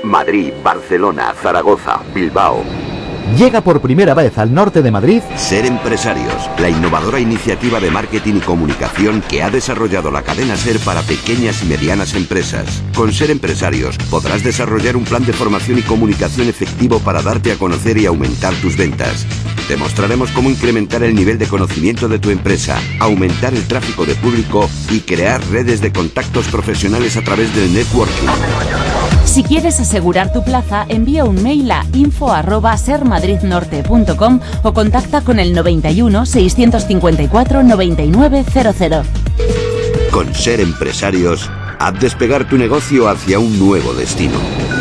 Madrid, Barcelona, Zaragoza, Bilbao. Llega por primera vez al norte de Madrid Ser Empresarios, la innovadora iniciativa de marketing y comunicación que ha desarrollado la cadena SER para pequeñas y medianas empresas. Con Ser Empresarios podrás desarrollar un plan de formación y comunicación efectivo para darte a conocer y aumentar tus ventas. Te mostraremos cómo incrementar el nivel de conocimiento de tu empresa, aumentar el tráfico de público y crear redes de contactos profesionales a través del networking. Si quieres asegurar tu plaza, envía un mail a info@sermadridnorte.com o contacta con el 91 654 9900. Con Ser Empresarios, haz despegar tu negocio hacia un nuevo destino.